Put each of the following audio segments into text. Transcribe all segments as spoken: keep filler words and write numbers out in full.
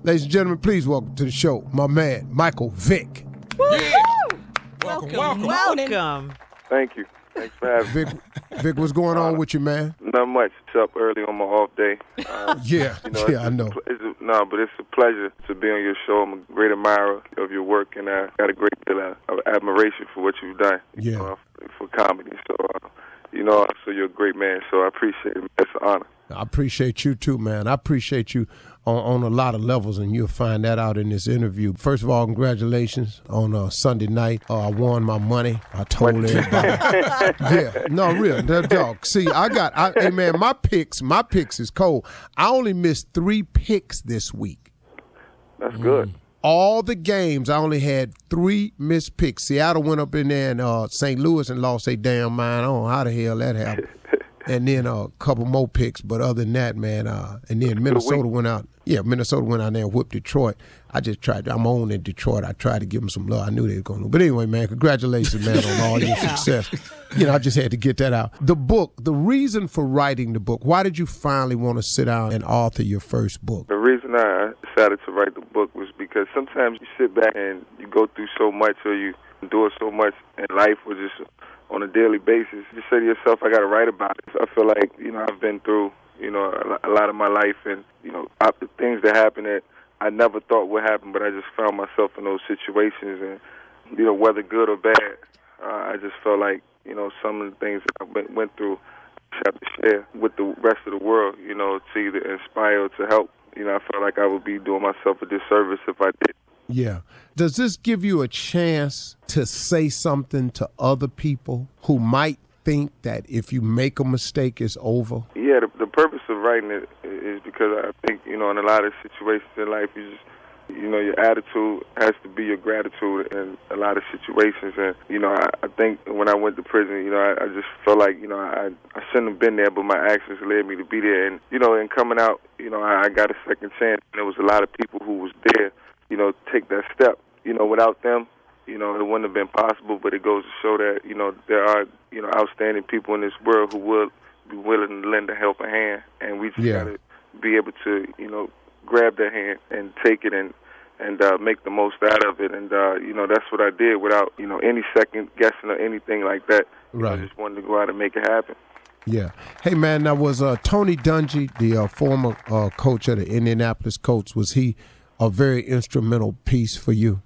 Ladies and gentlemen, please welcome to the show my man, Michael Vick. Yeah. Welcome, welcome. Welcome. welcome. Thank you. Thanks for having me. Vic, Vic, what's going on with you, man? Not much. It's up early on my off day. Uh, yeah, you know, yeah, I know. It's a, no, but it's a pleasure to be on your show. I'm a great admirer of your work, and I got a great deal of admiration for what you've done yeah. you know, for comedy. So, uh, you know, so you're a great man, so I appreciate it. It's an honor. I appreciate you, too, man. I appreciate you on, on a lot of levels, and you'll find that out in this interview. First of all, congratulations on uh, Sunday night. Uh, I won my money. I told everybody. yeah, no, real. That dog. See, I got, I, hey, man, my picks, my picks is cold. I only missed three picks this week. That's good. Mm. All the games, I only had three missed picks. Seattle went up in there, and uh, Saint Louis and lost their damn mind. I don't know how the hell that happened. And then uh, a couple more picks, but other than that, man, uh, and then Minnesota went out. Yeah, Minnesota went out there and whooped Detroit. I just tried to, I'm on in Detroit. I tried to give them some love. I knew they were going to. But anyway, man, congratulations, man, on all your yeah. success. You know, I just had to get that out. The book, the reason for writing the book, why did you finally want to sit down and author your first book? The reason I decided to write the book was because sometimes you sit back and you go through so much, or you endure so much in life, or just on a daily basis, you say to yourself, I got to write about it. So I feel like, you know, I've been through, you know, a lot of my life, and, you know, the things that happen that I never thought would happen, but I just found myself in those situations, and, you know, whether good or bad, uh, I just felt like, you know, some of the things that I went through, I have to share with the rest of the world, you know, to either inspire or to help. You know, I felt like I would be doing myself a disservice if I did. Yeah. Does this give you a chance to say something to other people who might think that if you make a mistake, it's over? Yeah, the, the purpose of writing it is because I think, you know, in a lot of situations in life, you just, you know, your attitude has to be your gratitude in a lot of situations. And, you know, I, I think when I went to prison, you know, I, I just felt like, you know, I, I shouldn't have been there, but my actions led me to be there. And, you know, in coming out, you know, I, I got a second chance. And there was a lot of people who was there, you know, take that step. You know, without them, you know, it wouldn't have been possible, but it goes to show that, you know, there are, you know, outstanding people in this world who will be willing to lend a helping hand, and we just yeah. got to be able to, you know, grab that hand and take it and, and uh, make the most out of it. And, uh, you know, that's what I did without, you know, any second guessing or anything like that. Right. I just wanted to go out and make it happen. Yeah. Hey, man, now was uh, Tony Dungy, the uh, former uh, coach of the Indianapolis Colts, was he a very instrumental piece for you?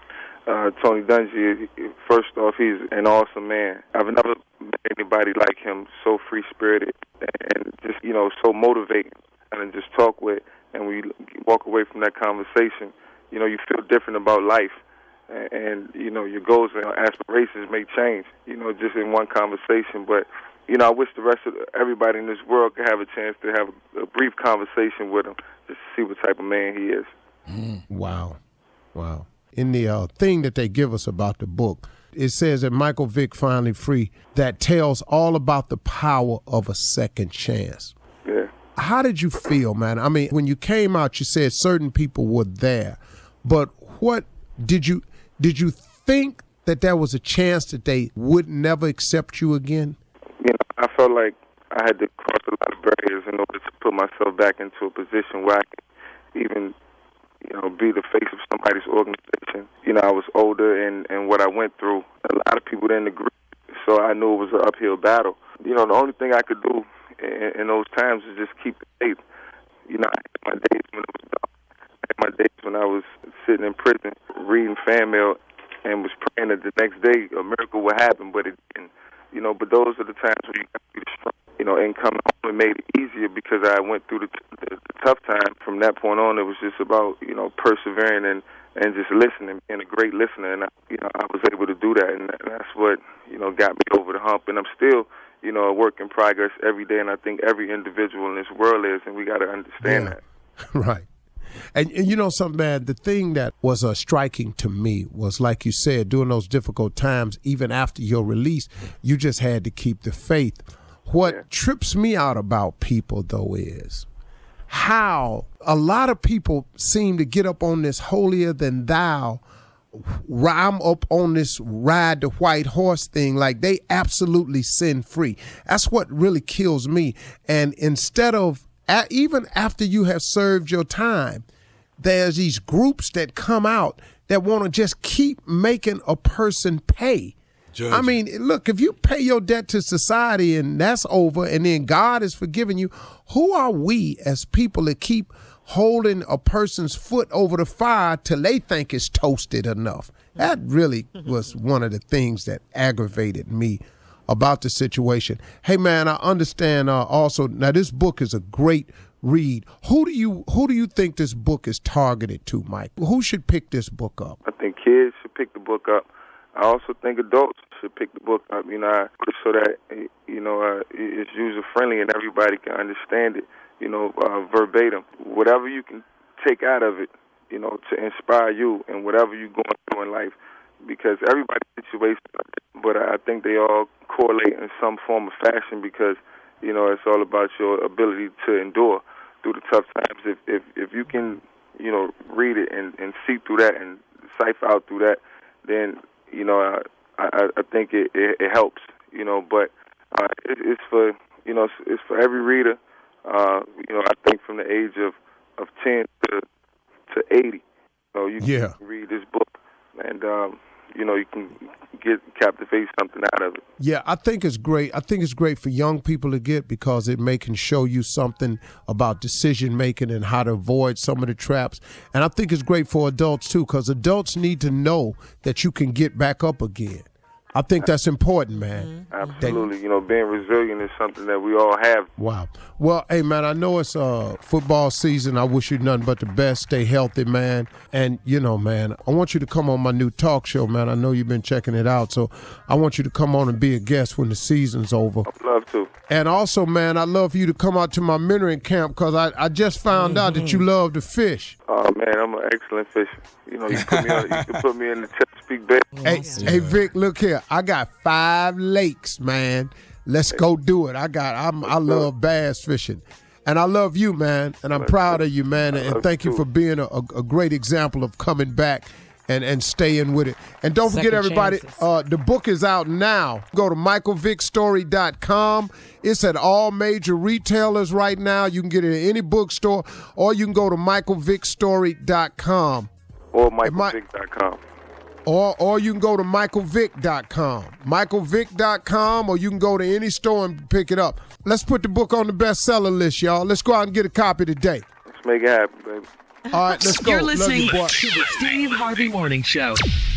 Uh, Tony Dungy, first off, he's an awesome man. I've never met anybody like him, so free-spirited and just, you know, so motivating and just talk with. And we walk away from that conversation, you know, you feel different about life. And, and you know, your goals and aspirations may change, you know, just in one conversation. But, you know, I wish the rest of everybody in this world could have a chance to have a, a brief conversation with him just to see what type of man he is. Mm. Wow. Wow. In the uh, thing that they give us about the book, it says that Michael Vick, Finally Free, that tells all about the power of a second chance. Yeah. How did you feel, man? I mean, when you came out, you said certain people were there, but what did you did you think that there was a chance that they would never accept you again? You know, I felt like I had to cross a lot of barriers in order to put myself back into a position where I could even, you know, be the face of somebody's organization. You know, I was older, and, and what I went through, a lot of people didn't agree, so I knew it was an uphill battle. You know, the only thing I could do in, in those times is just keep the faith. You know, I had my days when it was dark. I had my days when I was sitting in prison, reading fan mail, and was praying that the next day a miracle would happen, but it didn't. You know, but those are the times where you got to be strong. You know, and coming home, it made it easier because I went through the, the, the tough time. From that point on, it was just about, you know, persevering and, and just listening, being a great listener. And, I, you know, I was able to do that. And that's what, you know, got me over the hump. And I'm still, you know, a work in progress every day. And I think every individual in this world is, and we got to understand yeah. that. Right. And, and you know something, man, the thing that was uh, striking to me was, like you said, during those difficult times, even after your release, you just had to keep the faith. What yeah. trips me out about people, though, is how a lot of people seem to get up on this holier than thou, I'm up on this ride the white horse thing, like they absolutely sin free. That's what really kills me. And instead of, even after you have served your time, there's these groups that come out that want to just keep making a person pay. Judge. I mean, look, if you pay your debt to society and that's over and then God is forgiving you, who are we as people that keep holding a person's foot over the fire till they think it's toasted enough? That really was one of the things that aggravated me about the situation. Hey, man, I understand uh, also, now this book is a great read. Who do you who do you think this book is targeted to, Mike? Who should pick this book up? I think kids should pick the book up. I also think adults should pick the book up, you know, so that, you know, uh, it's user-friendly and everybody can understand it, you know, uh, verbatim. Whatever you can take out of it, you know, to inspire you and whatever you're going through in life, because everybody's situation, but I think they all correlate in some form of fashion because, you know, it's all about your ability to endure through the tough times. If if, if you can, you know, read it and, and see through that and cipher out through that, then, you know, I, I, I think it, it, it helps, you know, but uh, it, it's for, you know, it's, it's for every reader, uh, you know, I think from the age of, of ten to to eighty, you know, you yeah. can read this book and, um, you know, you can get captivate something out of it. Yeah, I think it's great. I think it's great for young people to get because it may can show you something about decision making and how to avoid some of the traps. And I think it's great for adults too because adults need to know that you can get back up again. I think that's important, man. Absolutely. That, you know, being resilient is something that we all have. Wow. Well, hey, man, I know it's uh, football season. I wish you nothing but the best. Stay healthy, man. And, you know, man, I want you to come on my new talk show, man. I know you've been checking it out. So I want you to come on and be a guest when the season's over. I'd love to. And also, man, I'd love for you to come out to my mentoring camp because I, I just found mm-hmm. out that you love to fish. Oh, man, I'm an excellent fisher. You know, you, put me on, you can put me in the Chesapeake Bay. Hey, yeah. hey, Vic, look here. I got five lakes, man. Let's go do it. I got. I'm, I love bass fishing, and I love you, man. And I'm proud of you, man. And thank you for being a, a great example of coming back and, and staying with it. And don't forget, everybody, uh, the book is out now. Go to michael vick story dot com. It's at all major retailers right now. You can get it at any bookstore, or you can go to michael vick story dot com. Or michael vick dot com. Or or you can go to michael vick dot com. michael vick dot com, or you can go to any store and pick it up. Let's put the book on the bestseller list, y'all. Let's go out and get a copy today. Let's make it happen, baby. All right, let's go. You're listening you, to the Steve Harvey Morning Show.